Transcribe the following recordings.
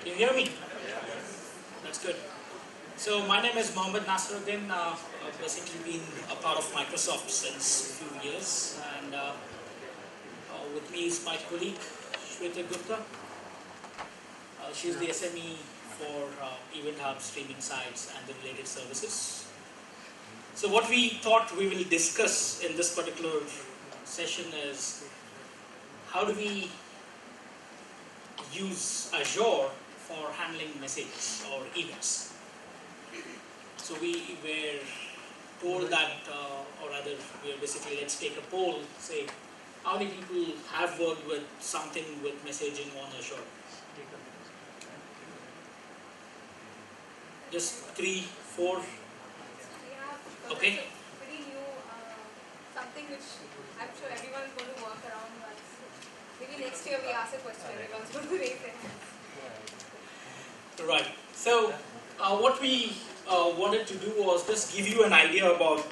Can you hear me? That's good. So my name is Mohammed Nasruddin. I've basically been a part of Microsoft since a few years, and with me is my colleague Shweta Gupta. She's the SME for Event Hub, streaming sites, and the related services. So what we thought we will discuss in this particular session is how do we use Azure for handling messages or events. So we were told that, or rather, we were basically, let's take a poll, say, how many people have worked with something with messaging on Azure? Just 3, 4? Yeah, okay. It's pretty new, something which I'm sure everyone's going to work around once. Maybe next year we ask a question, everyone's going to raise their hands. Right. So what we wanted to do was just give you an idea about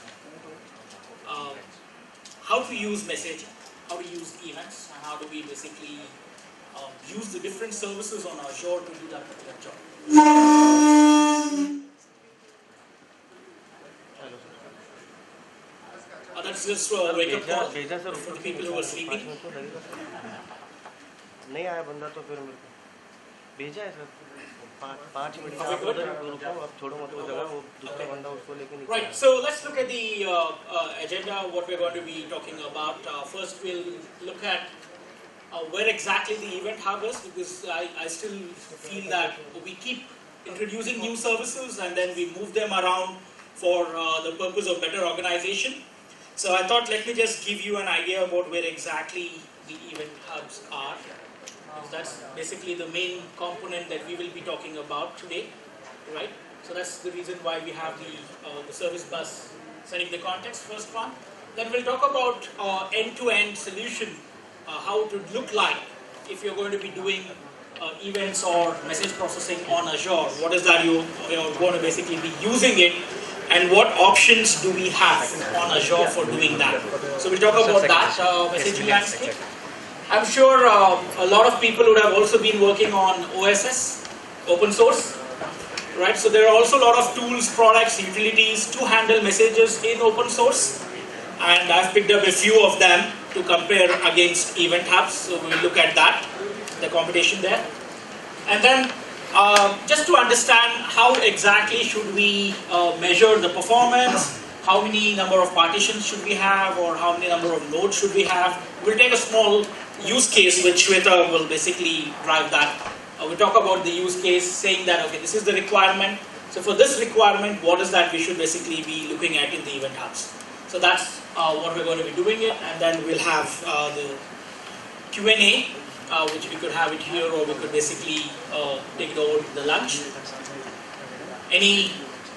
how to use messaging, how to use events, and how do we basically use the different services on Azure to do that particular job. That's just a wake-up call for the people who are sleeping. नहीं आया बंदा तो फिर मेरे को भेजा है sir 5 minute का रुको अब छोड़ो मत वो जगह वो दूसरा बंदा उसको लेके निकल Right, so let's look at the agenda, what we're going to be talking about. First we'll look at where exactly the Event Hub is, because I still feel that we keep introducing new services and then we move them around for the purpose of better organization. So I thought let me just give you an idea about where exactly the Event Hubs are. That's basically the main component that we will be talking about today, right? So that's the reason why we have the service bus setting the context, first one. Then we'll talk about end-to-end solution, how it would look like if you're going to be doing events or message processing on Azure. What is that you're going to basically be using it, and what options do we have on Azure for doing that? So we'll talk about that messaging landscape. I'm sure a lot of people would have also been working on OSS, open source, right? So there are also a lot of tools, products, utilities to handle messages in open source, and I've picked up a few of them to compare against Event Hubs. So we'll look at that, the competition there, and then just to understand how exactly should we measure the performance. How many number of partitions should we have, or how many number of nodes should we have? We'll take a small use case which Shweta will basically drive that. We'll talk about the use case saying that, okay, this is the requirement. So for this requirement, what is that we should basically be looking at in the Event Hubs? So that's what we're going to be doing it, and then we'll have the Q&A, which we could have it here, or we could basically take it over to the lunch. Any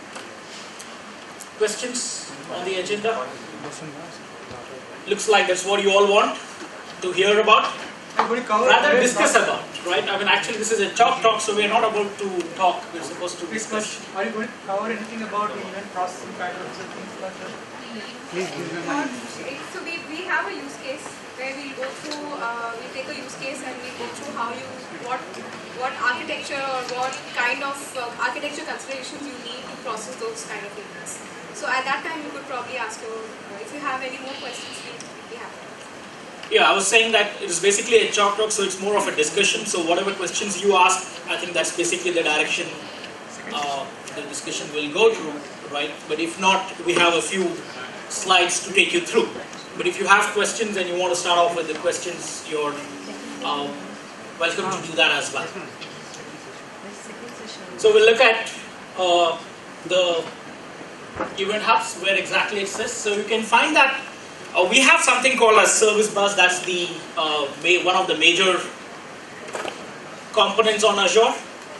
questions on the agenda? Looks like that's what you all want to hear about, rather discuss about, right? I mean, actually this is a chalk talk, so we're not about to talk, we're supposed to discuss. Are you going to cover anything about the event processing patterns and things like that? Please give me one. So we have a use case where we go through, we take a use case and we go through how you, what architecture or what kind of architecture considerations you need to process those kind of events. So at that time you could probably ask your, if you have any more questions, we'd be happy. Yeah, I was saying that it is basically a chalk talk, so it's more of a discussion. So whatever questions you ask, I think that's basically the direction the discussion will go through, right? But if not, we have a few slides to take you through. But if you have questions and you want to start off with the questions, you're welcome to do that as well. So we'll look at the Event Hubs, where exactly it sits. So you can find that we have something called a service bus. That's the one of the major components on Azure.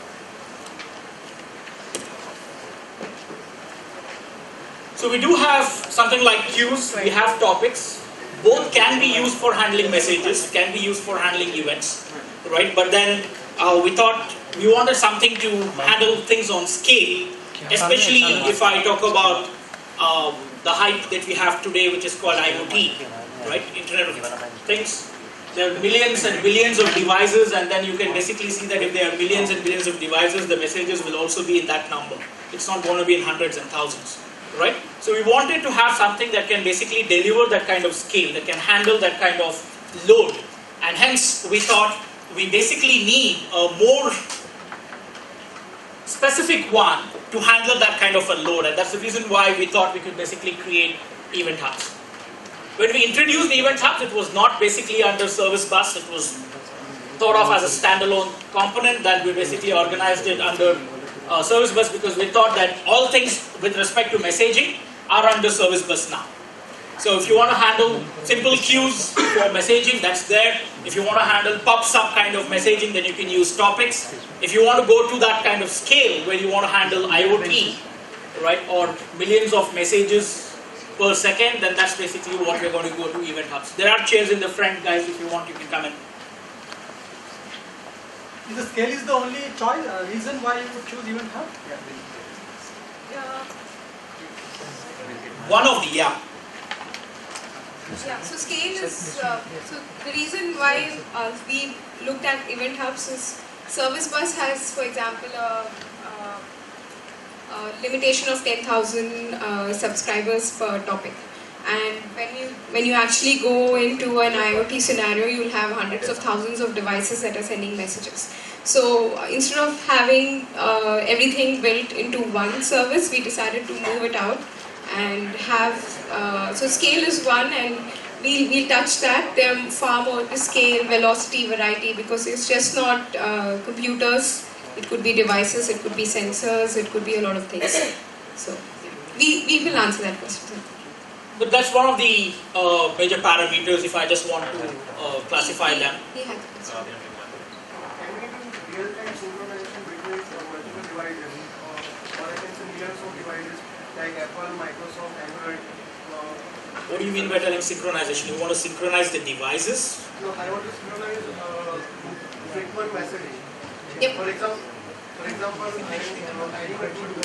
So we do have something like queues, we have topics. Both can be used for handling messages, can be used for handling events, right? But then we thought we wanted something to handle things on scale, especially if I talk about the hype that we have today, which is called IoT, right? Internet of Things. There are millions and billions of devices, and then you can basically see that if there are millions and billions of devices, the messages will also be in that number. It's not going to be in hundreds and thousands, right? So we wanted to have something that can basically deliver that kind of scale, that can handle that kind of load, and hence we thought we basically need a more specific one to handle that kind of a load, and that's the reason why we thought we could basically create Event Hubs. When we introduced Event Hubs, it was not basically under Service Bus, it was thought of as a standalone component that we basically organized it under Service Bus because we thought that all things with respect to messaging are under Service Bus now. So if you want to handle simple queues for messaging, that's there. If you want to handle pub/sub kind of messaging, then you can use topics. If you want to go to that kind of scale where you want to handle IoT, right, or millions of messages per second, then that's basically what we're going to go to Event Hubs. There are chairs in the front, guys. If you want, you can come in. The scale is the only choice, reason why you would choose Event Hub? One of the, yeah. Yeah, so scale is, so the reason why we looked at Event Hubs is Service Bus has, for example, a limitation of 10,000 subscribers per topic. And when you actually go into an IoT scenario, you'll have hundreds of thousands of devices that are sending messages. So instead of having everything built into one service, we decided to move it out and have, so scale is one, and we'll touch that. There are far more to scale, velocity, variety, because it's just not computers. It could be devices, it could be sensors, it could be a lot of things. So we will answer that question. But that's one of the major parameters if I just want to classify them. He had the question. Can we do real-time synchronization between multiple devices, or I can say millions of devices like Apple, Microsoft, Android? What do you mean by telling synchronization? You want to synchronize the devices? No, I want to synchronize frequent messaging. Yep. For example, I need to do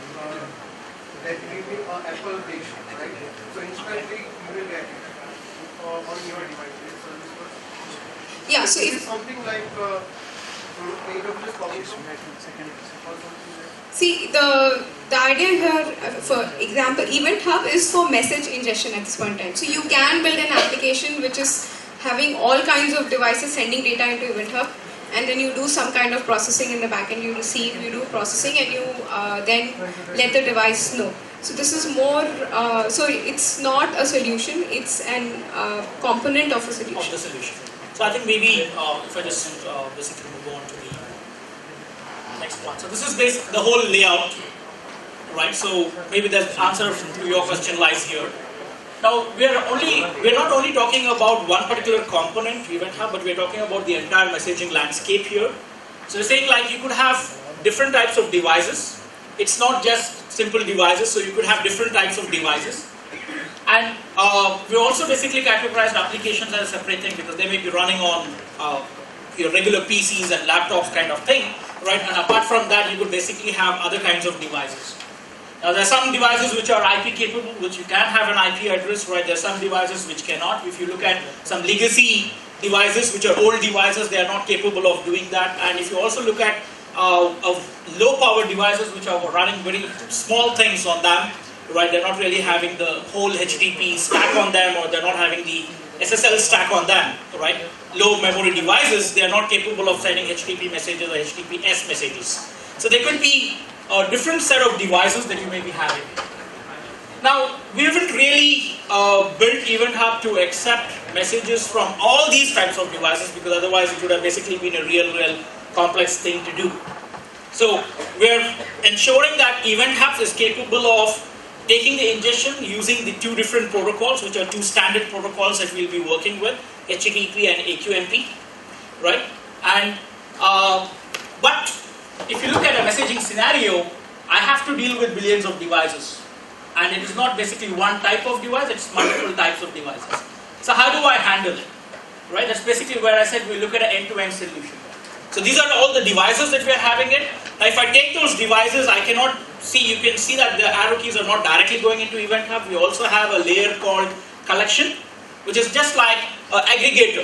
that read me Apple page, right? So instantly you will get it on your device. Yeah, so is it if something like AWS Cognition or something like? see the idea here, for example, Event Hub is for message ingestion at this point in time. So you can build an application which is having all kinds of devices sending data into Event Hub, and then you do some kind of processing in the backend. You receive, you do processing, and you then let the device know. So this is more, so it's not a solution, it's an component of a solution. Of the solution. So I think maybe if I just basically move on to the next one. So this is basically the whole layout, right? So maybe the answer to your question lies here. Now we're not only talking about one particular component, Event Hub, but we're talking about the entire messaging landscape here. So we're saying like you could have different types of devices. It's not just simple devices, so you could have different types of devices. And we also basically categorized applications as a separate thing because they may be running on your regular PCs and laptops kind of thing, right? And apart from that, you could basically have other kinds of devices. Now there are some devices which are IP capable, which you can have an IP address, right? There are some devices which cannot. If you look at some legacy devices, which are old devices, they are not capable of doing that. And if you also look at low power devices which are running very small things on them, right? They're not really having the whole HTTP stack on them, or they're not having the SSL stack on them, right? Low memory devices, they are not capable of sending HTTP messages or HTTPS messages. So there could be a different set of devices that you may be having. Now, we haven't really built Event Hub to accept messages from all these types of devices, because otherwise it would have basically been a real complex thing to do. So we're ensuring that Event Hub is capable of taking the ingestion using the two different protocols, which are two standard protocols that we'll be working with, HTTP and AQMP, right? And but if you look at a messaging scenario, I have to deal with billions of devices, and it is not basically one type of device; it's multiple types of devices. So how do I handle it? Right? That's basically where I said we look at an end-to-end solution. So these are all the devices that we are having it. Now, if I take those devices, I cannot see. You can see that the arrow keys are not directly going into Event Hub. We also have a layer called collection, which is just like an aggregator,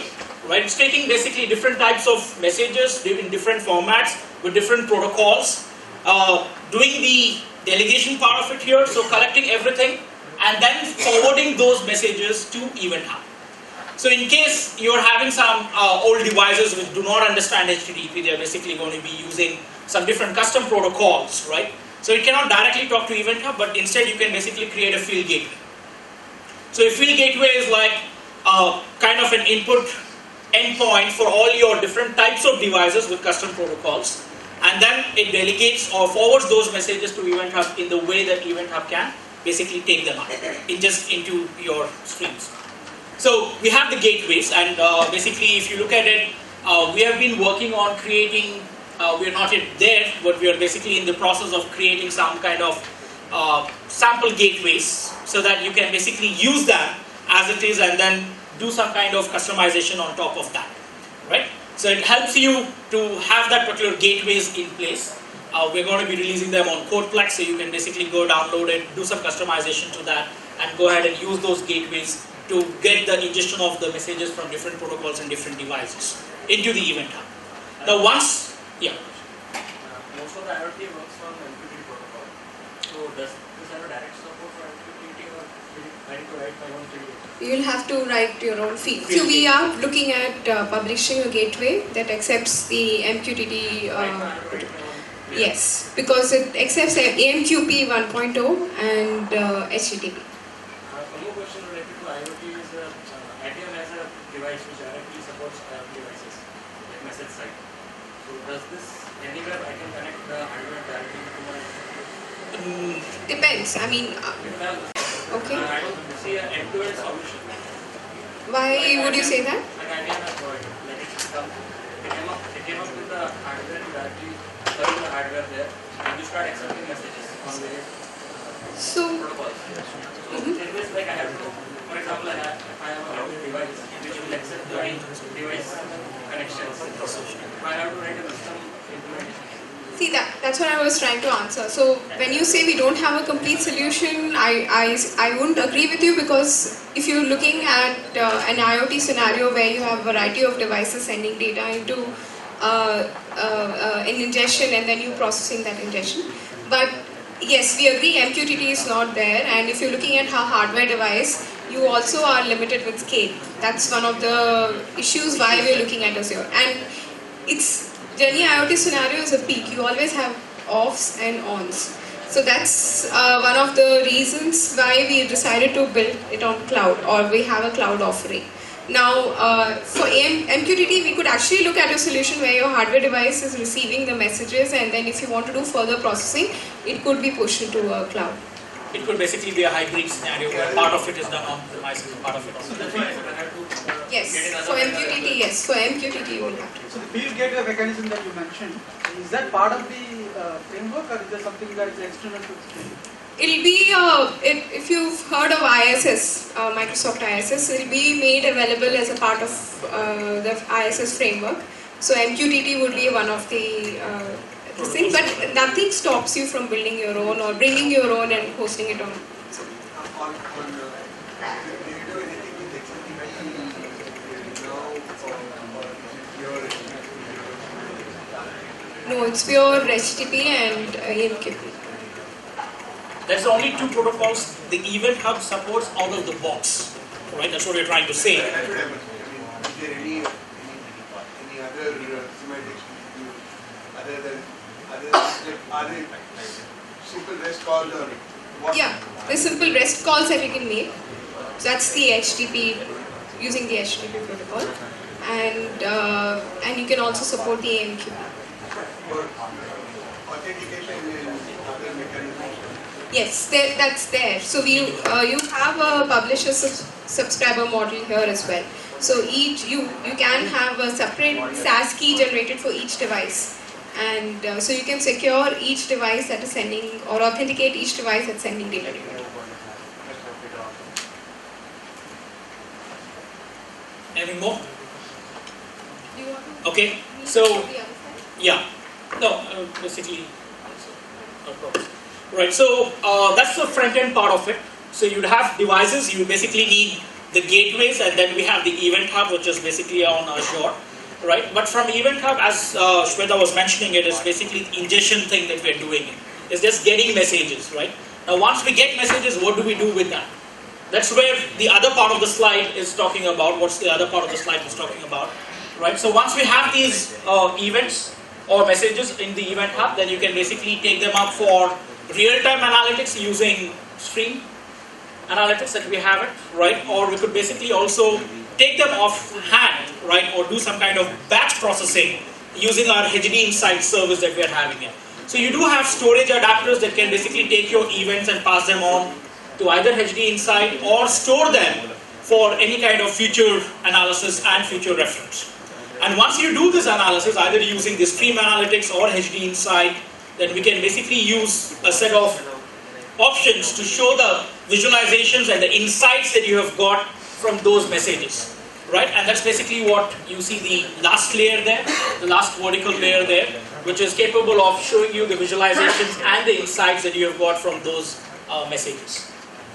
right? It's taking basically different types of messages in different formats with different protocols, doing the delegation part of it here, so collecting everything, and then forwarding those messages to Event Hub. So in case you're having some old devices which do not understand HTTP, they're basically going to be using some different custom protocols, right? So it cannot directly talk to Event Hub, but instead you can basically create a field gateway. So a field gateway is like kind of an input endpoint for all your different types of devices with custom protocols, and then it delegates or forwards those messages to Event Hub in the way that Event Hub can basically take them out into your streams. So we have the gateways, and basically if you look at it, we have been working on creating, we're not yet there, but we are basically in the process of creating some kind of sample gateways so that you can basically use that as it is and then do some kind of customization on top of that, right? So it helps you to have that particular gateways in place. We're going to be releasing them on CodePlex, so you can basically go download it, do some customization to that, and go ahead and use those gateways to get the ingestion of the messages from different protocols and different devices into the Event Hub. Now once, yeah. Most of the IoT works on MQTT protocol. So does this have a direct support for MQTT, or I need to write my own field? You'll have to write your own field. So we are looking at publishing a gateway that accepts the MQTT. Yes, because it accepts AMQP 1.0 and HTTP. One more question related to IoT is ITM has a device which directly supports IoT devices, like message side. So does this anywhere I can connect the hardware directly to my? Depends. I mean, okay. I don't see an end-to-end solution. Why would you say that? Like IBM has provided, like it came up with the hardware directly serving the hardware there, and you start accepting messages on various protocols. So it is like I have to, for example, if I have a device which will accept the device connections, I have to write a custom implementation. See, that's what I was trying to answer. So when you say we don't have a complete solution, I wouldn't agree with you, because if you're looking at an IoT scenario where you have a variety of devices sending data into an ingestion and then you processing that ingestion. But yes, we agree MQTT is not there, and if you're looking at a hardware device, you also are limited with scale. That's one of the issues why we're looking at Azure. And it's any IoT scenario is a peak. You always have offs and ons. So that's one of the reasons why we decided to build it on cloud, or we have a cloud offering. Now, for MQTT, we could actually look at a solution where your hardware device is receiving the messages, and then if you want to do further processing, it could be pushed into a cloud. It could basically be a hybrid scenario where part of it is done on premise and part of it on So that's why I have to Yes, for MQTT, yes, for MQTT you will have to. So the field gateway mechanism that you mentioned, is that part of the framework, or is there something that is external to the framework? It'll be, if you've heard of ISS, Microsoft ISS, it'll be made available as a part of the ISS framework. So MQTT would be one of the thing, but nothing stops you from building your own or bringing your own and hosting it on. No, it's pure HTTP and AMQP. That's the only two protocols the Event Hub supports out of the box, right? That's what we're trying to say. Is there any other semantics other than are they simple REST calls or what? Yeah, the simple REST calls that you can make. So that's the HTTP, using the HTTP protocol, and you can also support the AMQP. For authentication and other mechanisms. Yes, that's there. So you have a publisher subscriber model here as well. So you can have a separate SAS key generated for each device, and so you can secure each device that is sending, or authenticate each device that's sending data to you. Anything more? Do you want to Okay, move so to the other side? yeah, no, basically, no problem. Right, so that's the front end part of it. So you'd have devices, you basically need the gateways, and then we have the Event Hub, which is basically on Azure, right? But from Event Hub, as Shweta was mentioning, it is basically the ingestion thing that we're doing. It's just getting messages, right? Now, once we get messages, what do we do with that? That's where the other part of the slide is talking about. What's the other part of the slide is talking about, right? So once we have these events or messages in the Event Hub, then you can basically take them up for real-time analytics using Stream Analytics that we have it, right? Or we could basically also take them off hand, right? Or do some kind of batch processing using our HDD Insight service that we are having here. So you do have storage adapters that can basically take your events and pass them on to either HDD Insight or store them for any kind of future analysis and future reference. And once you do this analysis, either using the Stream Analytics or HDD Insight, then we can basically use a set of options to show the visualizations and the insights that you have got from those messages, right? And that's basically what you see the last layer there, the last vertical layer there, which is capable of showing you the visualizations and the insights that you have got from those messages.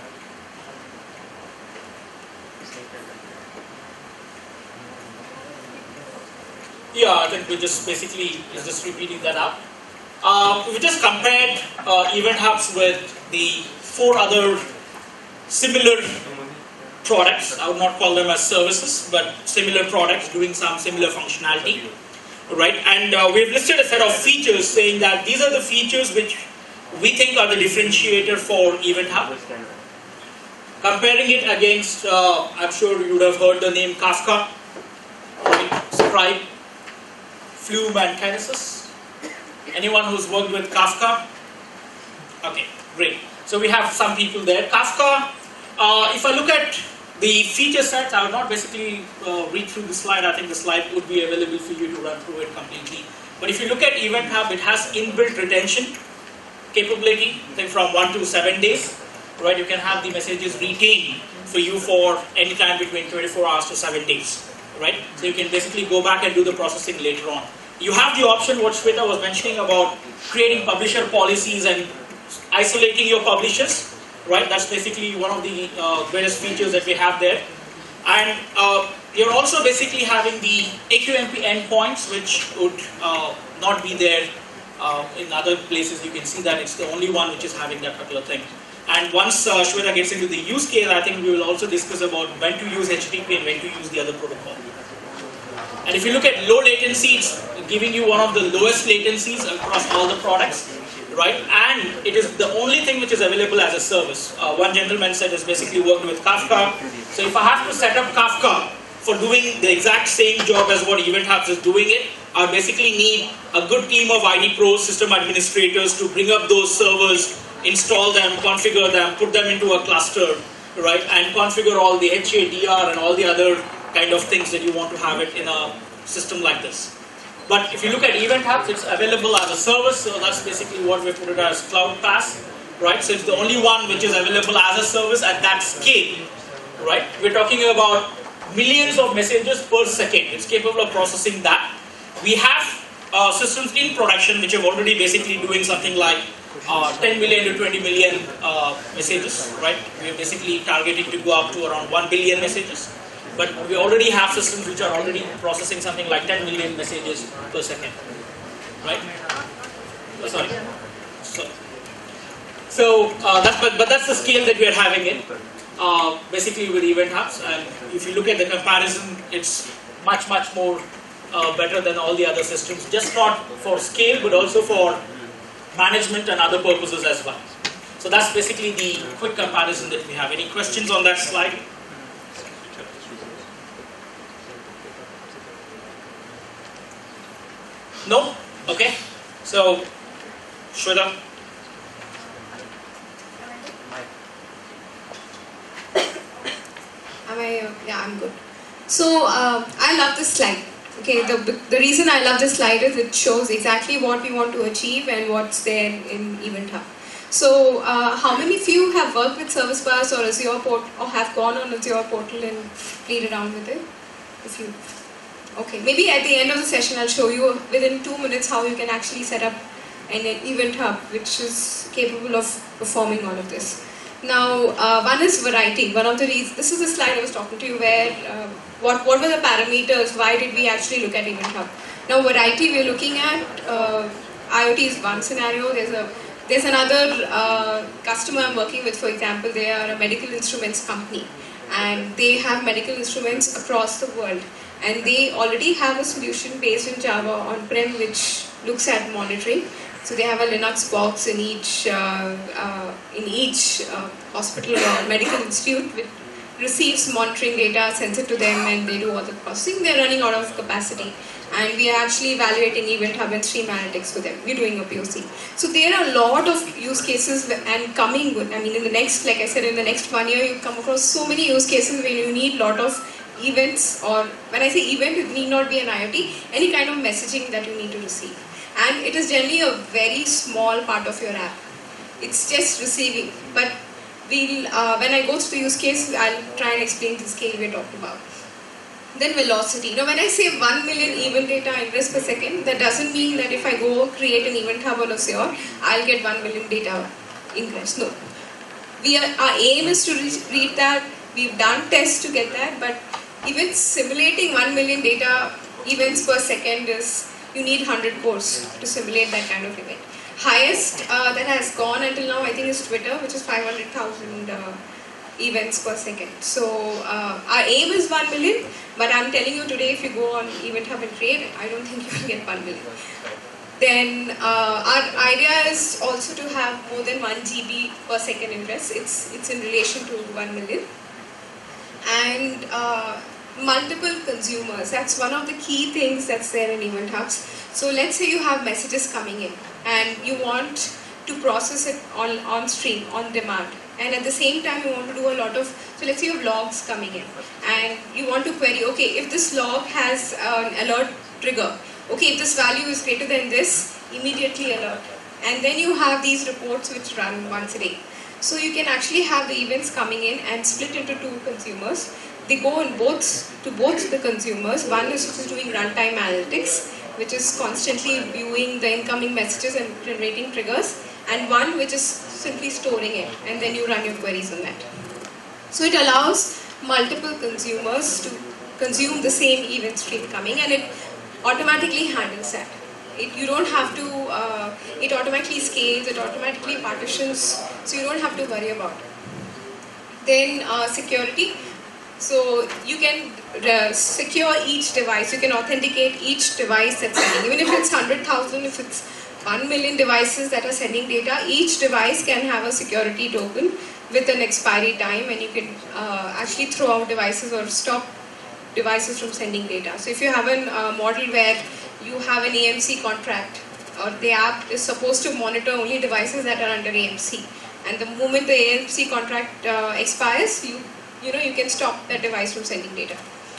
Yeah, I think we just basically is just repeating that up. We just compared Event Hubs with the 4 other similar products. I would not call them as services, but similar products doing some similar functionality, right? And we've listed a set of features saying that these are the features which we think are the differentiator for Event Hub. Comparing it against, I'm sure you would have heard the name Kafka, right? Scribe, Flume, and Kinesis. Anyone who's worked with Kafka? Okay, great. So we have some people there. Kafka, if I look at the feature sets, I will not basically read through the slide. I think the slide would be available for you to run through it completely. But if you look at Event Hub, it has inbuilt retention capability, I think from 1 to 7 days, right? You can have the messages retained for you for any time between 24 hours to 7 days, right? So you can basically go back and do the processing later on. You have the option, what Shweta was mentioning about creating publisher policies and isolating your publishers, right? That's basically one of the greatest features that we have there. And you're also basically having the AQMP endpoints, which would not be there in other places. You can see that it's the only one which is having that particular thing. And once Shweta gets into the use case, I think we will also discuss about when to use HTTP and when to use the other protocol. And if you look at low latency, it's giving you one of the lowest latencies across all the products, right? And it is the only thing which is available as a service. One gentleman said it's basically worked with Kafka. So if I have to set up Kafka for doing the exact same job as what Event Hubs is doing it, I basically need a good team of IT pros, system administrators to bring up those servers, install them, configure them, put them into a cluster, right? And configure all the HADR and all the other kind of things that you want to have it in a system like this. But if you look at Event Hubs, it's available as a service, so that's basically what we put it as Cloud PaaS, right? So it's the only one which is available as a service at that scale, right? We're talking about millions of messages per second. It's capable of processing that. We have systems in production which are already basically doing something like 10 million to 20 million messages, right? We're basically targeting to go up to around 1 billion messages. But we already have systems which are already processing something like 10 million messages per second, right? Oh, sorry. So that's the scale that we are having it, basically with Event Hubs. And if you look at the comparison, it's much more better than all the other systems, just not for scale, but also for management and other purposes as well. So that's basically the quick comparison that we have. Any questions on that slide? No? Okay. So, Shweta. Yeah, I'm good. So, I love this slide. Okay, the reason I love this slide is it shows exactly what we want to achieve and what's there in Event Hub. So, how many of you have worked with Service Bus or Azure Port or have gone on Azure portal and played around with it? If you, okay, maybe at the end of the session I'll show you within 2 minutes how you can actually set up an Event Hub which is capable of performing all of this. Now, one is variety. One of the reasons, this is the slide I was talking to you where, what were the parameters, why did we actually look at Event Hub? Now, variety, we're looking at, IoT is one scenario, there's another customer I'm working with, for example, they are a medical instruments company and they have medical instruments across the world and they already have a solution based in Java on-prem which looks at monitoring. So they have a Linux box in each hospital or medical institute which receives monitoring data, sends it to them and they do all the processing. They're running out of capacity and we are actually evaluating Event Hub and Stream Analytics for them. We're doing a POC. So there are a lot of use cases and coming good. I mean in the next, like I said, in the next 1 year you come across so many use cases where you need a lot of events, or when I say event it need not be an IoT, any kind of messaging that you need to receive. And it is generally a very small part of your app. It's just receiving. But we'll, when I go through the use case, I'll try and explain the scale we talked about. Then velocity. Now when I say 1 million event data ingress per second, that doesn't mean that if I go create an event hub on Azure, I'll get 1 million data ingress. No. Our aim is to read that. We've done tests to get that, but even simulating 1 million data events per second is, you need 100 cores to simulate that kind of event. Highest that has gone until now, I think, is Twitter, which is 500,000 events per second. So our aim is 1 million, but I'm telling you today, if you go on Event Hub and create it, I don't think you will get 1 million. Then our idea is also to have more than 1 GB per second ingress. It's in relation to 1 million. And multiple consumers. That's one of the key things that's there in Event Hubs. So let's say you have messages coming in and you want to process it on stream, on demand. And at the same time you want to do a lot of, so let's say you have logs coming in and you want to query, okay, if this log has an alert trigger, okay, if this value is greater than this, immediately alert. And then you have these reports which run once a day. So you can actually have the events coming in and split into two consumers. They go in to both the consumers. One is which is doing runtime analytics, which is constantly viewing the incoming messages and generating triggers, and one which is simply storing it, and then you run your queries on that. So it allows multiple consumers to consume the same event stream coming, and it automatically handles that. You don't have to, it automatically scales, it automatically partitions, so you don't have to worry about it. Then security. So you can secure each device, you can authenticate each device that's sending. Even if it's 100,000, if it's 1 million devices that are sending data, each device can have a security token with an expiry time, and you can actually throw out devices or stop devices from sending data. So if you have a model where you have an AMC contract, or the app is supposed to monitor only devices that are under AMC, and the moment the AMC contract expires, you can stop that device from sending data.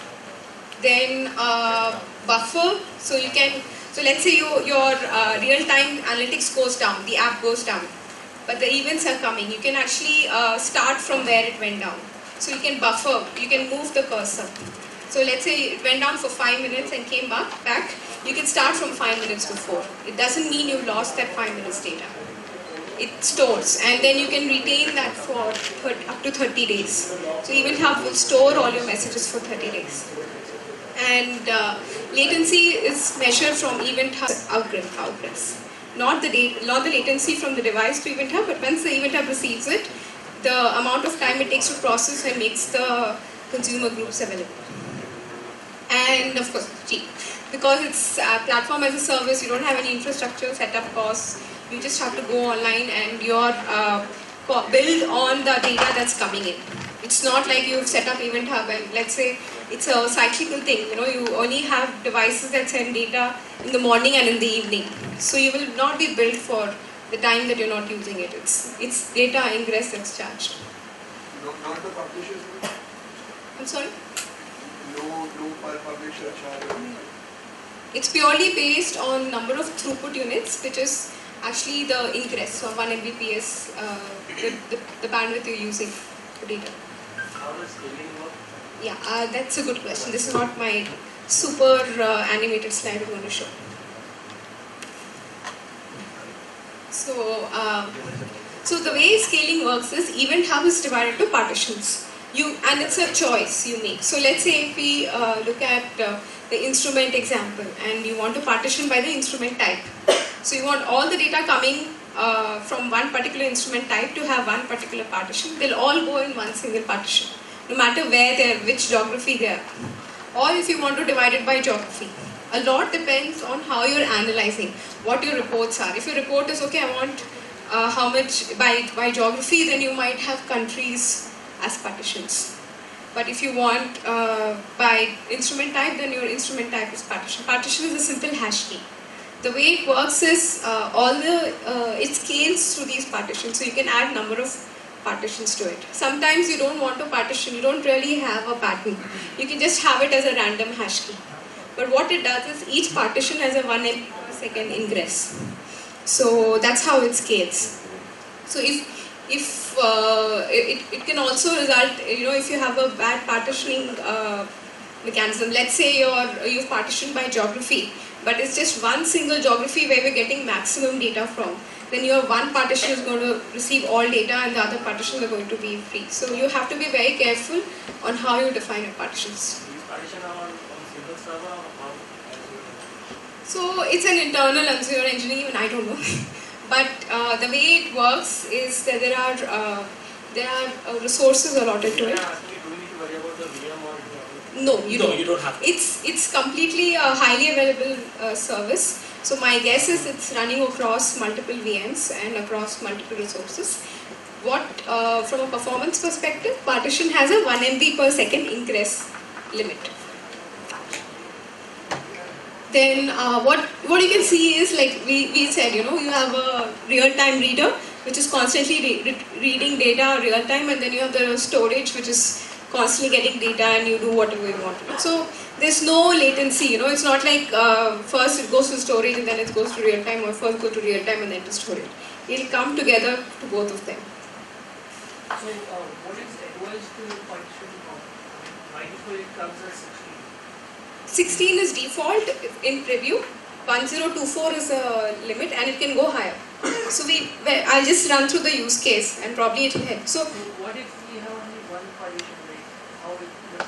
Then buffer, so let's say your real-time analytics goes down, the app goes down, but the events are coming. You can actually start from where it went down. So you can buffer, you can move the cursor. So let's say it went down for 5 minutes and came back, you can start from 5 minutes before. It doesn't mean you've lost that 5 minutes data. It stores, and then you can retain that for up to 30 days. So Event Hub will store all your messages for 30 days. And latency is measured from Event Hub outgress. Not the latency from the device to Event Hub, but once the Event Hub receives it, the amount of time it takes to process and makes the consumer groups available. And of course, cheap. Because it's a platform as a service, you don't have any infrastructure setup costs. You just have to go online and you're build on the data that's coming in. It's not like you've set up Event Hub and let's say it's a cyclical thing. You only have devices that send data in the morning and in the evening. So you will not be built for the time that you're not using it. It's data ingress that's charged. Not the publishers? I'm sorry? No per publisher charge. It's purely based on number of throughput units, which is actually the ingress, so 1 Mbps, the bandwidth you're using for data. How does scaling work? Yeah, that's a good question. This is not my super animated slide I'm going to show. So So the way scaling works is Event Hub is divided into partitions. And it's a choice you make. So let's say if we look at the instrument example, and you want to partition by the instrument type. So you want all the data coming from one particular instrument type to have one particular partition. They'll all go in one single partition, no matter where they are, which geography they are. Or if you want to divide it by geography. A lot depends on how you're analyzing, what your reports are. If your report is, okay, I want how much by geography, then you might have countries as partitions. But if you want by instrument type, then your instrument type is partition. Partition is a simple hash key. The way it works is it scales through these partitions, so you can add number of partitions to it. Sometimes you don't want to partition, you don't really have a pattern. You can just have it as a random hash key. But what it does is each partition has a 1 MB per second ingress. So that's how it scales. So if it can also result, if you have a bad partitioning mechanism. Let's say you've partitioned by geography, but it's just one single geography where we're getting maximum data from. Then your one partition is going to receive all data and the other partitions are going to be free. So you have to be very careful on how you define your partitions. These partitions are on single server or how? So it's an internal Azure engineering, even I don't know. But the way it works is that there are resources allotted to it. Do we need to worry about the VM or? No, you don't have to. It's completely a highly available service. So my guess is it's running across multiple VMs and across multiple resources. What from a performance perspective, partition has a 1 MB per second ingress limit. Then what you can see is, like we said, you have a real-time reader which is constantly reading data real-time, and then you have the storage which is constantly getting data and you do whatever you want. So there's no latency, it's not like first it goes to storage and then it goes to real-time, or first go to real-time and then to storage. It'll come together to both of them. So what is advised to partition count? By default it comes as 16 is default in preview, 1024 is a limit, and it can go higher. So I'll just run through the use case and probably it will help. So what if we have only one partition, like how it will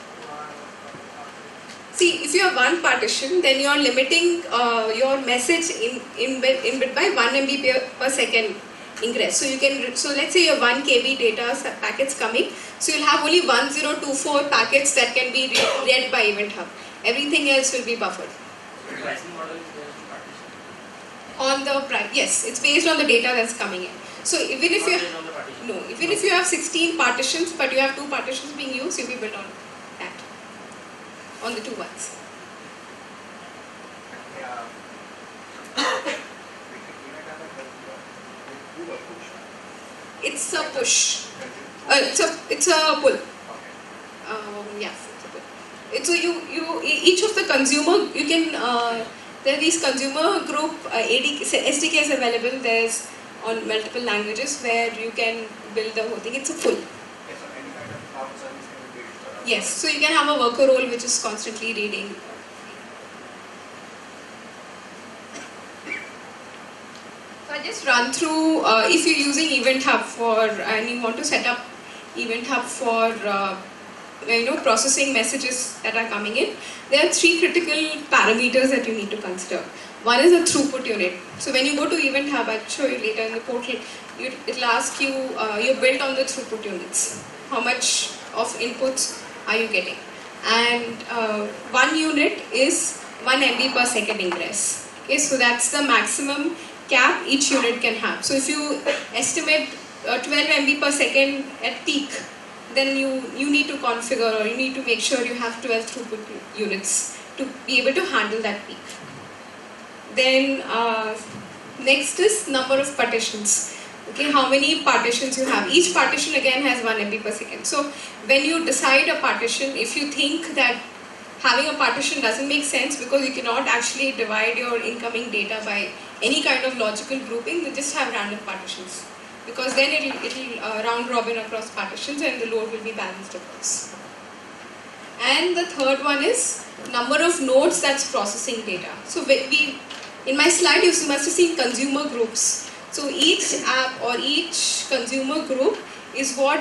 fit? See, if you have one partition, then you are limiting your message in bit by 1 MB per second ingress. So let's say you have 1 KB data packets coming, so you'll have only 1024 packets that can be read by Event Hub. Everything else will be buffered. The pricing model is based On on partition. the price, yes, it's based on the data that's coming in. So even if you have 16 partitions, but you have 2 partitions being used, you'll be built on that, on the 2 ones. It's a push. It's a pull. Yes. So each of the consumer, you can, there are these consumer group SDKs available. There's on multiple languages where you can build the whole thing. It's a full. Yes, so you can have a worker role which is constantly reading. So I just run through, if you're using Event Hub and you want to set up Event Hub for processing messages that are coming in, there are 3 critical parameters that you need to consider. One is the throughput unit. So when you go to Event Hub, I'll show you later in the portal, it'll ask you, you're built on the throughput units. How much of inputs are you getting? And 1 unit is 1 MB per second ingress. Okay, so that's the maximum cap each unit can have. So if you estimate 12 MB per second at peak, then you need to configure, or you need to make sure you have 12 throughput units to be able to handle that peak. Then next is number of partitions. Okay, how many partitions you have. Each partition again has 1 MB per second. So when you decide a partition, if you think that having a partition doesn't make sense because you cannot actually divide your incoming data by any kind of logical grouping, you just have random partitions. Because then it'll round robin across partitions and the load will be balanced across. And the third one is number of nodes that's processing data. So in my slide you must have seen consumer groups. So each app or each consumer group is what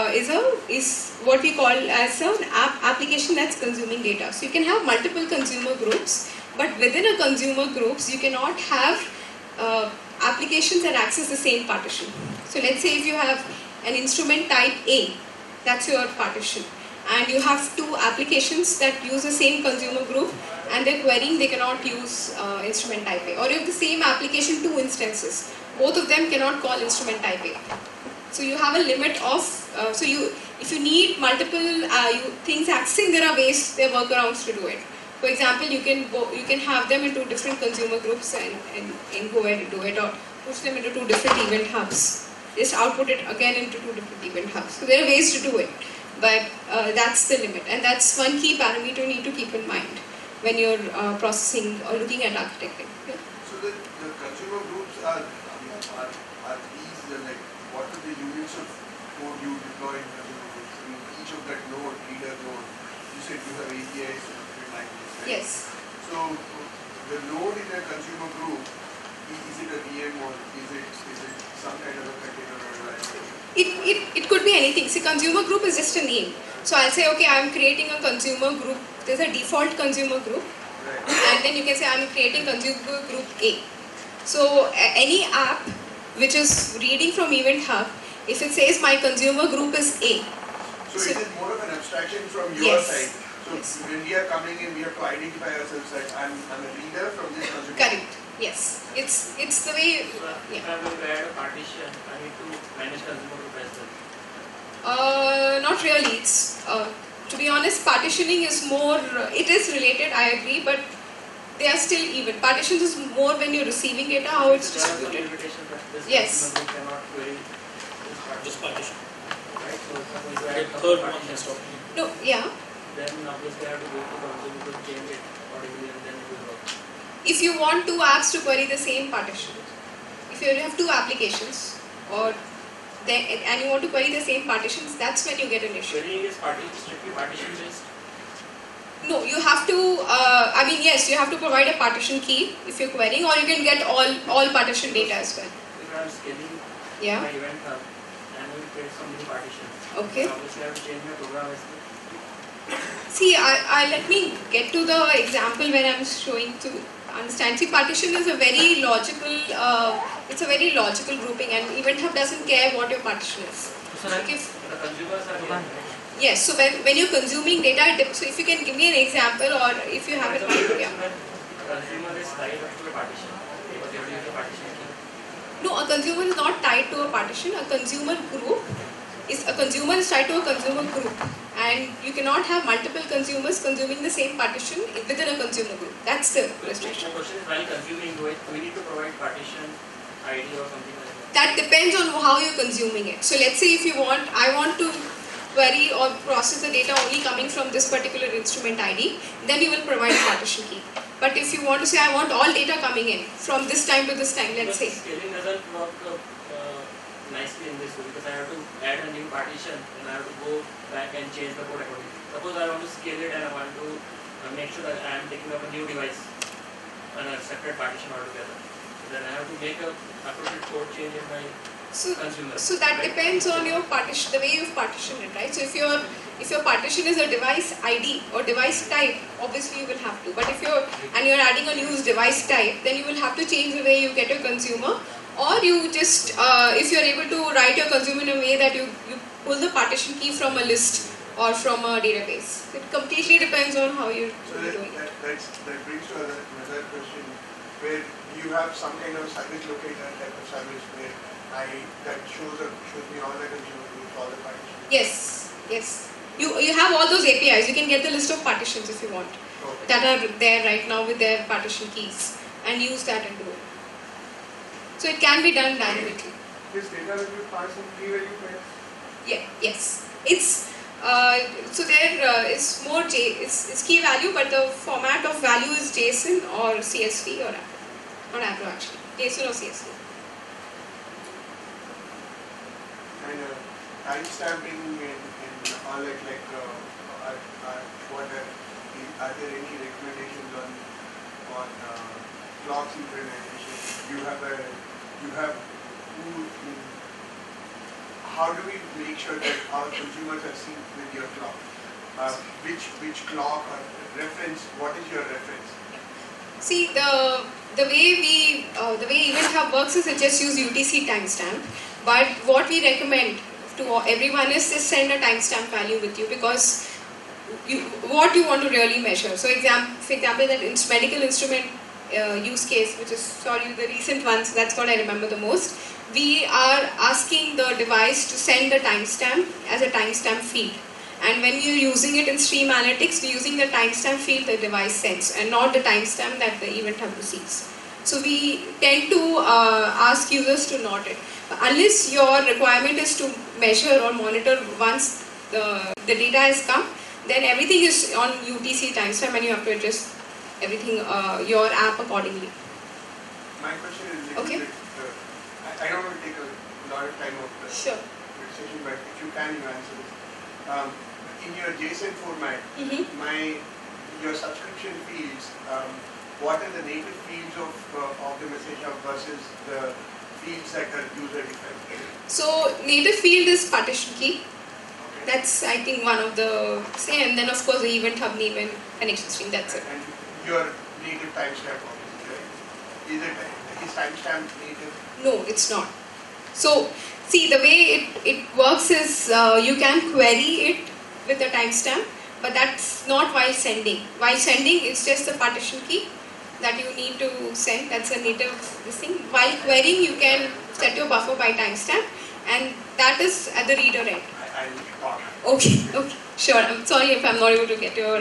is what we call as an application that's consuming data. So you can have multiple consumer groups, but within a consumer groups you cannot have applications that access the same partition. So let's say if you have an instrument type A, that's your partition, and you have two applications that use the same consumer group and they're querying, they cannot use instrument type A. Or if the same application, two instances, both of them cannot call instrument type A. So you have a limit of, if you need multiple things accessing, there are ways, there are workarounds to do it. For example, you can have them into different consumer groups and go ahead and do it, or push them into two different event hubs. Just output it again into two different event hubs. So there are ways to do it, but that's the limit, and that's one key parameter you need to keep in mind when you're processing or looking at architecting. Yeah. So the consumer groups are these like what are the units of code you deploy in consumer groups? I mean, each of that node, reader node, you said you have APIs and different languages, right? Yes. So the node in a consumer group, is it a VM or is it some kind of a container or a library? It could be anything. See, consumer group is just a name. So I'll say, okay, I'm creating a consumer group. There's a default consumer group, Right. and then you can say I'm creating consumer group A. So any app which is reading from Event Hub, if it says my consumer group is A. So is it more of an abstraction from your Yes. side? So Yes. when we are coming in, we have to identify ourselves that I'm a reader from this consumer. Correct. Yes. It's the way. So if Yeah. I'm going to add a partition, I need to manage consumer group as well. Not really. It's to be honest, partitioning is more. It is related, I agree, but they are still even. Partitions is more when you're receiving data, how it's There are some distributed. limitations that this Yes. consumer group cannot query this Just partition. partition. Right? So if I'm going to The add a third couple one is partitions, talking. No, yeah. then obviously I have to go to the consumer group, change it accordingly, and then it will work. If you want two apps to query the same partition, if you have two applications, and you want to query the same partitions, that's when you get an issue. Querying is strictly partition based. No, you have to. Yes, you have to provide a partition key if you're querying, or you can get all partition data as well. If I'm scaling Yeah. my event hub, I'm going to create some new partitions. Okay. So obviously I have to change my program as well. See, I let me get to the example where I'm showing to understand. See, partition is a very logical. It's a very logical grouping, and Event Hub doesn't care what your partition is. Like if, The consumers are here. yes, so when you're consuming data, so if you can give me an example, or if you have it, yeah. Consumer is tied up to a partition because you have to use a partition key. No, a consumer is not tied to a partition. A consumer is tied to a consumer group, and you cannot have multiple consumers consuming the same partition within a consumer group. That's the restriction. The question is, while consuming, do we need to provide partition ID or something like that? That depends on how you're consuming it. So let's say if I want to query or process the data only coming from this particular instrument ID, then you will provide a partition key. But if you want to say I want all data coming in from this time to this time, let's say. Scaling doesn't work nicely in this way because I have to add a new partition and I have to go back and change the code accordingly. Suppose I want to scale it and I want to make sure that I am taking up a new device on a separate partition altogether. Then I have to make a appropriate code change in my consumer. So that depends on your partition, the way you've partitioned it, right? So if your partition is a device ID or device type, obviously you will have to. But if you're adding a new device type, then you will have to change the way you get your consumer, or you just if you're able to write your consumer in a way that you pull the partition key from a list or from a database. It completely depends on how you're doing it. That brings to another question where you have some kind of service locator type of service where that shows me all the consumer groups, all the partitions. Yes. You have all those APIs. You can get the list of partitions if you want that are there right now with their partition keys and use that and do it. So it can be done dynamically. This data will be passed in key value pairs? Yes. It's so there is more it's key value, but the format of value is JSON or CSV or Avro. Not Avro actually. JSON or CSV. And timestamping and all that, are there any recommendations on clock synchronization? You have how do we make sure that our consumers are synced with your clock? Which clock or reference? What is your reference? See, the way Event Hub works is it just use UTC timestamp. But what we recommend to everyone is just send a timestamp value with you, because what you want to really measure. So, for example, that medical instrument use case, which is the recent one, so that's what I remember the most. We are asking the device to send the timestamp as a timestamp field. And when you're using it in Stream Analytics, we're using the timestamp field the device sends and not the timestamp that the Event Hub receives. So we tend to ask users to not it. Unless your requirement is to measure or monitor once the data has come, then everything is on UTC timestamp and you have to adjust everything, your app accordingly. My question is a little bit, I don't want to take a lot of time of the conversation, but if you can, you answer this. In your JSON format, your subscription fields, what are the native fields of the message hub versus the fields that are user defined? So native field is partition key. That's, I think, one of the and then of course the Event Hub name and connection string. That's it. And your native timestamp, obviously, right? Is timestamp native? No, it's not. So see, the way it works is you can query it with a timestamp, but that's not while sending. While sending, it's just a partition key that you need to send. That's a native thing. While querying, you can set your buffer by timestamp, and that is at the reader end. Okay, sure. I'm sorry if I'm not able to get your.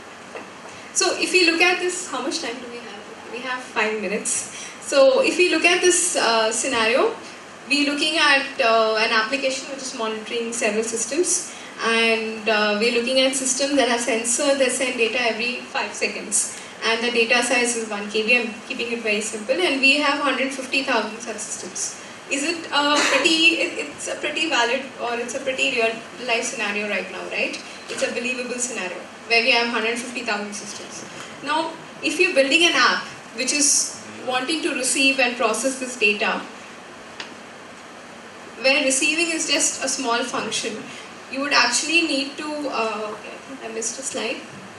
So if you look at this, how much time do we have? We have 5 minutes. So if you look at this scenario, we're looking at an application which is monitoring several systems, and we're looking at systems that have sensor that send data every 5 seconds, and the data size is 1 KB. I'm keeping it very simple, and we have 150,000 such systems. Is it it's a pretty valid, or it's a pretty real life scenario right now, right? It's a believable scenario where we have 150,000 systems. Now, if you're building an app which is wanting to receive and process this data, where receiving is just a small function, you would actually need to, okay, I think I missed a slide.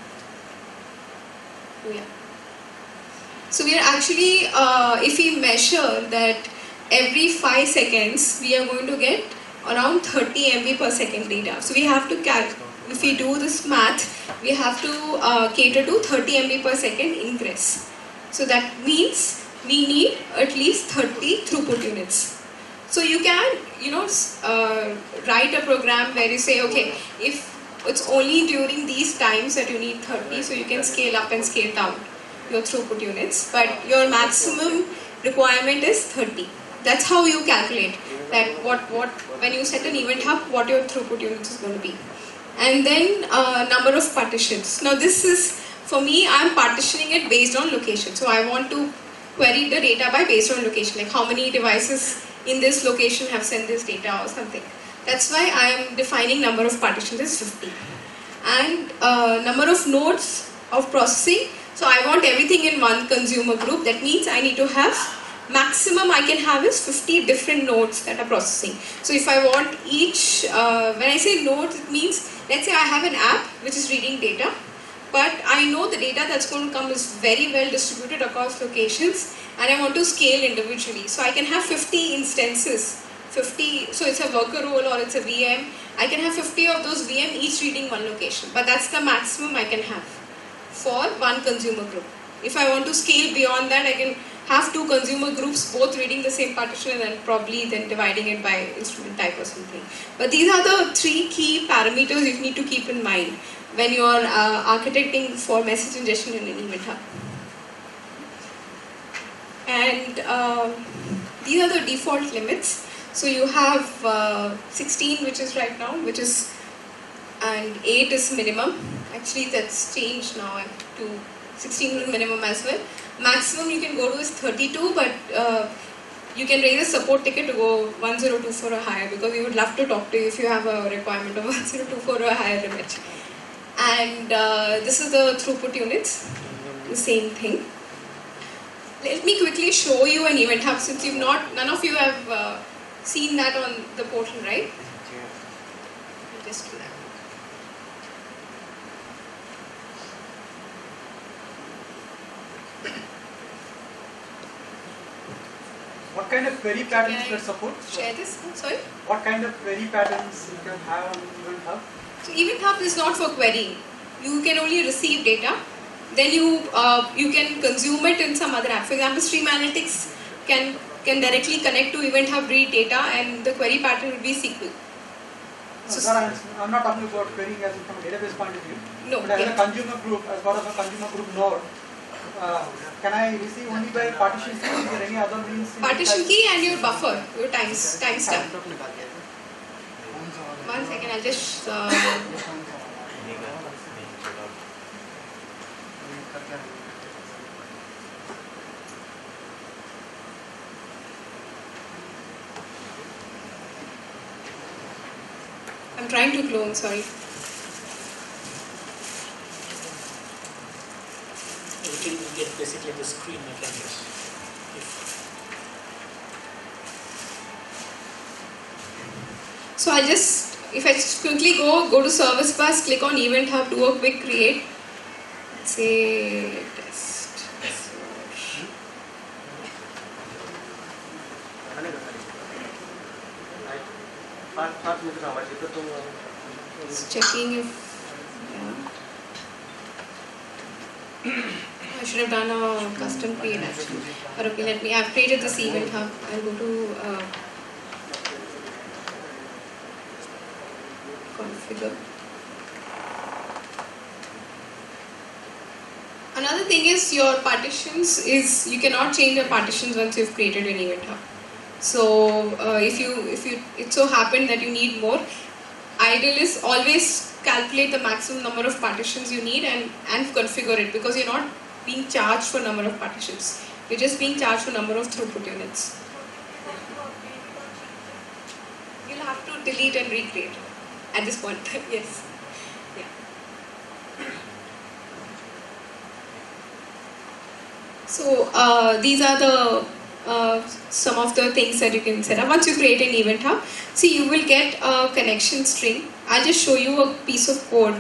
Oh, yeah. So we are actually, if we measure that every 5 seconds, we are going to get around 30 MB per second data. So we have to if we do this math, we have to cater to 30 MB per second ingress. So that means we need at least 30 throughput units. So you can, write a program where you say, okay, if it's only during these times that you need 30, so you can scale up and scale down your throughput units, but your maximum requirement is 30. That's how you calculate that when you set an Event Hub, what your throughput units is going to be. And then number of partitions. Now this is, for me, I'm partitioning it based on location. So I want to query the data based on location, like how many devices in this location have sent this data or something. That's why I am defining number of partitions as 50. And number of nodes of processing. So I want everything in one consumer group. That means I need to have, maximum I can have is 50 different nodes that are processing. So if I want each, when I say nodes, it means, let's say I have an app which is reading data, but I know the data that's going to come is very well distributed across locations, and I want to scale individually. So I can have 50 instances, 50, so it's a worker role or it's a VM. I can have 50 of those VM each reading one location, but that's the maximum I can have for one consumer group. If I want to scale beyond that, I can have 2 consumer groups both reading the same partition and then probably then dividing it by instrument type or something. But these are the 3 key parameters you need to keep in mind when you are architecting for message ingestion in an Event Hub. And these are the default limits. So you have 16, which is right now, and 8 is minimum. Actually that's changed now to 16 is minimum as well. Maximum you can go to is 32, but you can raise a support ticket to go 1024 or higher, because we would love to talk to you if you have a requirement of 1024 or higher limit. And this is the throughput units, the same thing. let me quickly show you an Event Hub since none of you have seen that on the portal, right? I'll just do that. What kind of query patterns does support? Share this? Sorry? What kind of query patterns you can have on Event Hub? So Event Hub is not for querying. You can only receive data. Then you can consume it in some other app. For example, Stream Analytics can directly connect to Event Hub, read data, and the query pattern will be SQL. So sir, I'm not talking about querying as from a database point of view. No. But as a consumer group, as part of a consumer group node, can I receive only by partition key? Is there any other means? Partition key and your buffer, your timestamp. 1 second, I'll just. I'm trying to clone, sorry. Until you get basically the screen again. So I'll just, if I just quickly go to Service Bus, click on Event Hub, do a quick create. Let's say test. Just checking if, I should have done a custom create actually. But okay, I've created this Event Hub. I'll go to configure. Another thing is your partitions is, you cannot change your partitions once you've created an Event Hub. So if it so happened that you need more, ideal is always calculate the maximum number of partitions you need and configure it, because you're not being charged for number of partitions. You're just being charged for number of throughput units. You'll have to delete and recreate at this point. Yes. Yeah. So these are the some of the things that you can set up. Once you create an Event Hub, see, you will get a connection string. I'll just show you a piece of code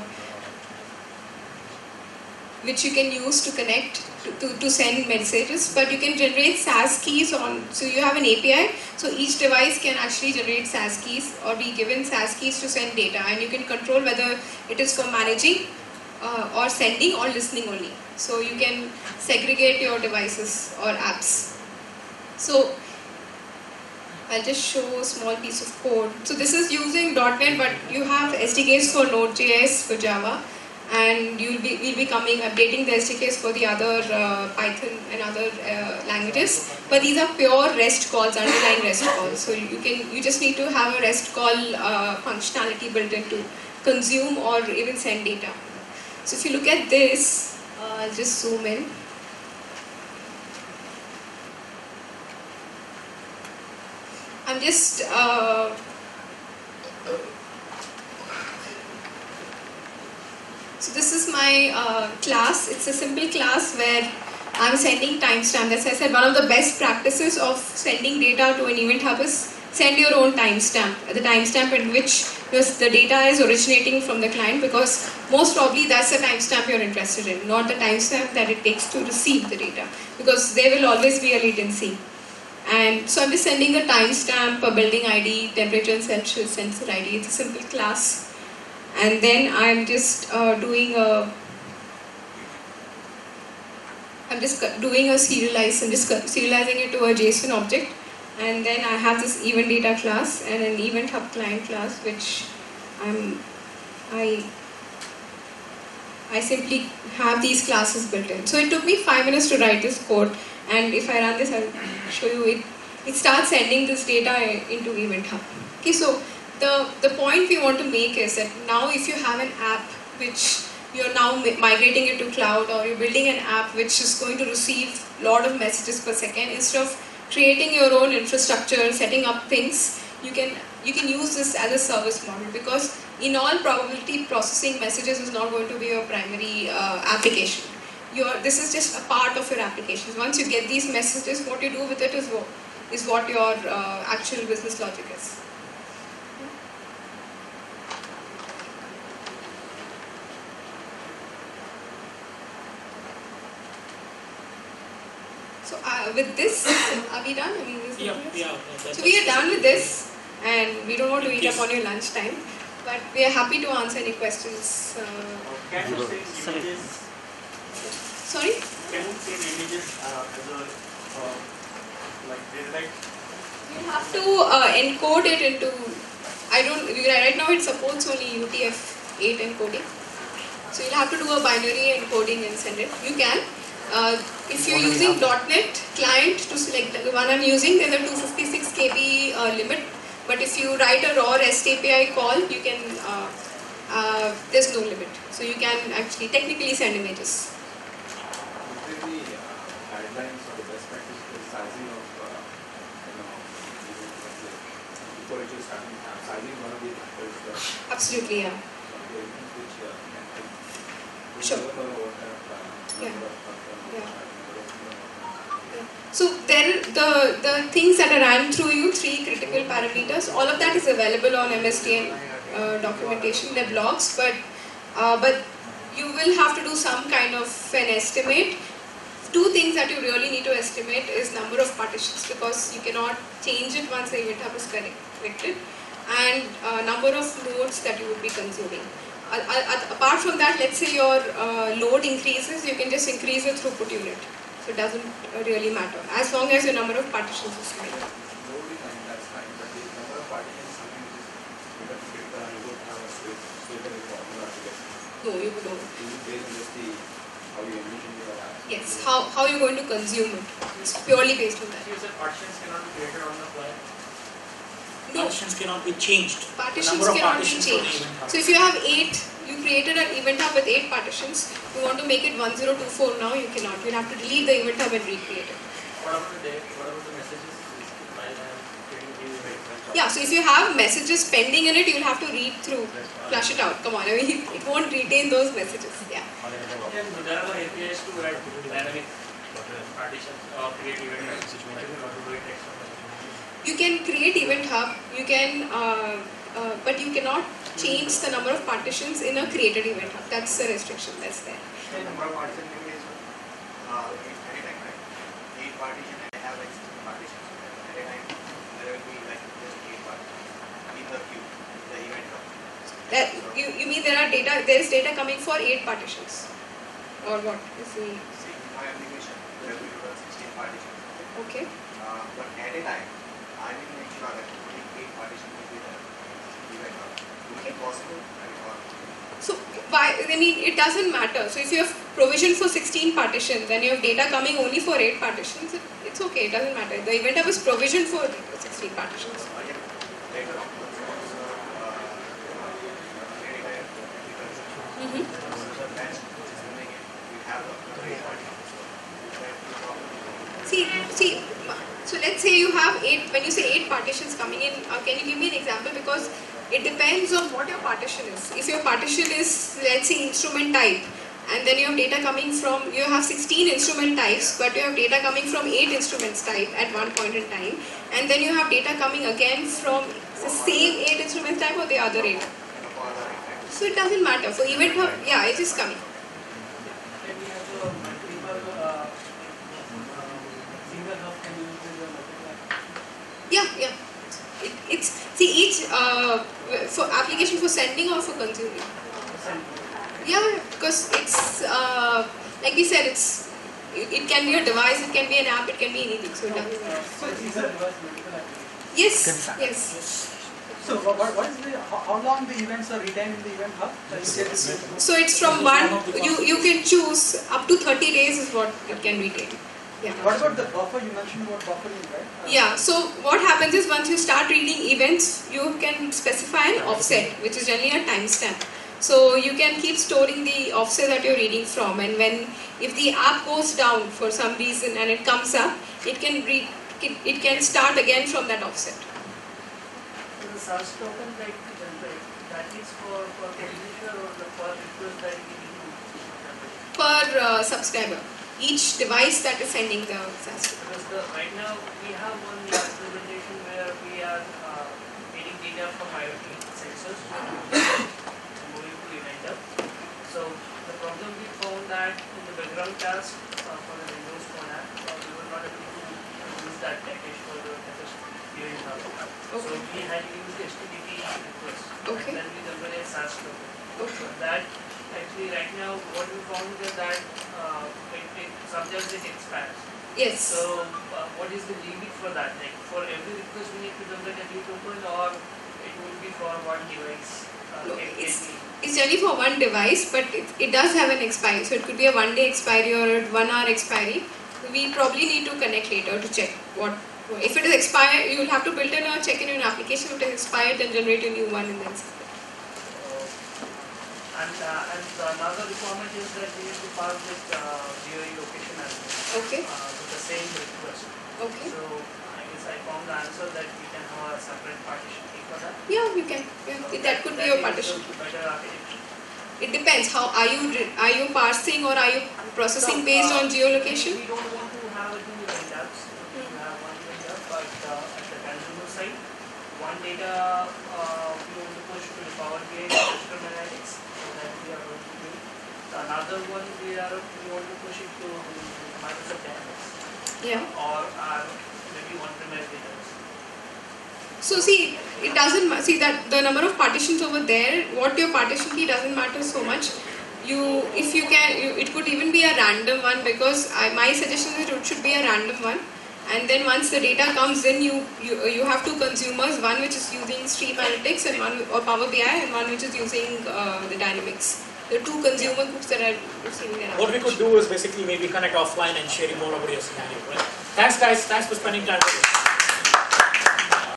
which you can use to connect to send messages, but you can generate SAS keys on, so you have an API, so each device can actually generate SAS keys or be given SAS keys to send data, and you can control whether it is for managing or sending or listening only. So you can segregate your devices or apps. So I'll just show a small piece of code. So this is using .NET, but you have SDKs for Node.js, for Java, and we'll be updating the SDKs for the other Python and other languages. But these are pure REST calls, underlying REST calls. So you just need to have a REST call functionality built in to consume or even send data. So if you look at this, I'll just zoom in. I'm just so this is my class. It's a simple class where I'm sending timestamp. As I said, one of the best practices of sending data to an Event Hub is send your own timestamp, the timestamp at which the data is originating from the client, because most probably that's the timestamp you're interested in, not the timestamp that it takes to receive the data, because there will always be a latency. And so I'm just sending a timestamp, a building ID, temperature and sensor ID. It's a simple class. And then I'm just doing a serialize. I'm just serializing it to a JSON object. And then I have this event data class and an event hub client class, which I simply have these classes built in. So it took me 5 minutes to write this code, and if I run this, I'll show you it. It starts sending this data into Event Hub. Okay, so the point we want to make is that now if you have an app which you're now migrating it to cloud, or you're building an app which is going to receive a lot of messages per second, instead of creating your own infrastructure, setting up things, you can use this as a service model, because in all probability processing messages is not going to be your primary application. this is just a part of your applications. Once you get these messages, what you do with it is what your actual business logic is. So with this, are we done? I mean, so we are done with this, and we don't want to eat up on your lunch time, but we are happy to answer any questions. Can you save images? Sorry? Can you save images as a like daylight? You have to encode it into. Right now it supports only UTF-8 encoding, so you'll have to do a binary encoding and send it. You can. If you're using .NET client to select the one I'm using, there's a 256 KB limit. But if you write a raw REST API call, you can. There's no limit, so you can actually technically send images. Is there any guidelines or the best practice for the sizing of, before it is starting, sizing one of the factors? Absolutely, yeah. Which can Sure. Yeah. So then the things that are ran through you, 3 critical parameters, all of that is available on MSDN documentation, their blogs, but you will have to do some kind of an estimate. 2 things that you really need to estimate is number of partitions, because you cannot change it once the event hub is corrected, and number of nodes that you would be consuming. Apart from that, let's say your load increases, you can just increase the throughput unit. So it doesn't really matter, as long as your number of partitions is fine. Loading time, that's fine, but the number of partitions, something which is because you don't have a stable formula to get. No, you don't. Is it based on just how you envision your app? Yes, how you're going to consume it. It's purely based on that. You said partitions cannot be created on the fly. No, Partitions cannot be changed. partitions Number of cannot be partitions for the changed. event hub. So if you have 8, you created an event hub with 8 partitions, you want to make it 1024 now, you cannot. You'll have to delete the event hub and recreate it. What about the messages while I am creating new event? Yeah, so if you have messages pending in it, you'll have to read through, flush it out. Come on, I mean, it won't retain those messages. Yeah. So there are APIs to add dynamic partitions or create event hubs. You can create event hub, you can, but you cannot change the number of partitions in a created event hub. That's the restriction that's there. The number of partitions is anytime, right? 8 partitions and I have like 16 partitions. At a time, there will be like just 8 partitions in the queue, the event hub. You mean there is data coming for 8 partitions? Or what? See, in my application, there will be 16 partitions. Okay. But at a time, I will make sure that only 8 partitions will be there. Event hub. Will it be possible? So, it doesn't matter. So, if you have provision for 16 partitions and you have data coming only for 8 partitions, it's okay, it doesn't matter. The event hub is provisioned for 16 partitions. Later on, See, so let's say you have 8, when you say 8 partitions coming in, can you give me an example? Because it depends on what your partition is. If your partition is, let's say, instrument type, and then you have data coming from, you have 16 instrument types, but you have data coming from 8 instruments type at one point in time, and then you have data coming again from the same 8 instruments type or the other 8. So it doesn't matter. For event hub, yeah, it is coming. Then we have the multiple single hub can use the multiple. Yeah. See, each for application for sending or for consuming. Yeah, because it's like we said, it can be a device, it can be an app, it can be anything. So it doesn't matter. So is that multiple applications? Yes. So what is how long the events are retained in the event hub? So it's from you can choose up to 30 days is what it can retain. Yeah. What about the buffer? You mentioned about buffering, right? Yeah, so what happens is once you start reading events, you can specify an offset, which is generally a timestamp. So you can keep storing the offset that you're reading from, and if the app goes down for some reason and it comes up, it can start again from that offset. The source token that is for publisher or the for request that we need to per subscriber, each device that is sending the SaaS. Because right now we have one implementation where we are getting data from IoT sensors moving to Event. So the problem we found that in the background task for the Windows Phone app, we were not able to use that package for the viewing hub. So we had used HTTP request. Okay. And then we developed a SaaS token. Okay. That actually right now what we found is that sometimes it expires. Yes. So what is the limit for that? Like for every request we need to develop a new token, or it will be for one device? No, it's only for one device, but it does have an expiry. So it could be a 1 day expiry or a 1 hour expiry. We probably need to connect later to check what. If it is expired, you will have to build in or check in an application. If it is expired, then generate a new one and then. And another requirement is that we need to pass with GUI location as well. Okay. With the same request. Okay. So I guess I found the answer that we can have a separate partition key for that. Yeah, you can. Yeah, So that could be your partition. Better architecture. It depends. How are you parsing or are you processing based on geolocation? We don't want to have two event apps. We have one event app, but at the consumer side, one data we want to push to the Power BI system analytics. That we are going to do. Another one we want to push it to Microsoft Dynamics. Yeah. Or maybe on-premise database. So see, it doesn't see that the number of partitions over there. What your partition key doesn't matter so much. If you can, it could even be a random one, because my suggestion is it should be a random one. And then once the data comes in, you have two consumers, one which is using Stream Analytics and one or Power BI, and one which is using the Dynamics. The two consumer groups that are receiving an What we could do is basically maybe connect offline and share more about your scenario, right? Thanks guys, thanks for spending time with us.